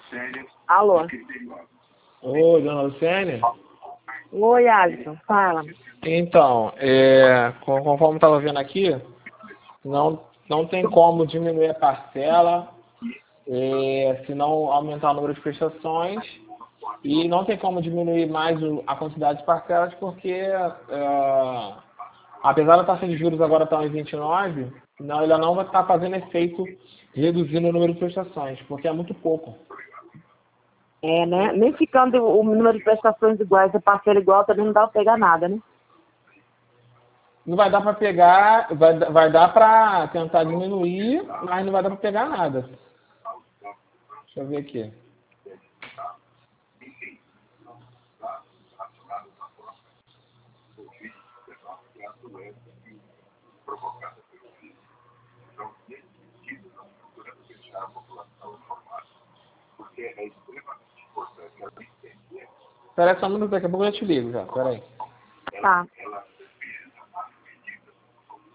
Alô? Oi, dona Lucélia? Oi, Alisson, fala. Então, conforme estava vendo aqui, não tem como diminuir a parcela, se não aumentar o número de prestações, e não tem como diminuir mais a quantidade de parcelas, porque apesar da taxa de juros agora estar em 29, não, ela não vai estar fazendo efeito reduzindo o número de prestações, porque é muito pouco. É, né? Nem ficando o número de prestações iguais, a parcela igual, também não dá pra pegar nada, né? Não vai dar para pegar, vai dar para tentar diminuir, mas não vai dar para pegar nada. Deixa eu ver aqui. Espera só um minuto, daqui a pouco eu te ligo já, espera aí. Tá.